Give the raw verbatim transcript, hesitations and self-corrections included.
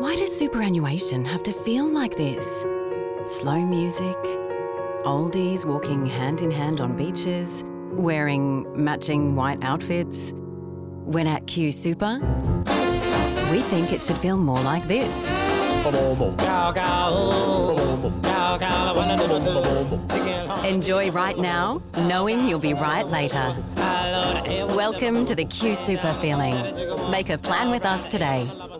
Why does superannuation have to feel like this? Slow music, oldies walking hand in hand on beaches, wearing matching white outfits. When at Q Super, we think it should feel more like this. Enjoy right now, knowing you'll be right later. Welcome to the Q Super feeling. Make a plan with us today.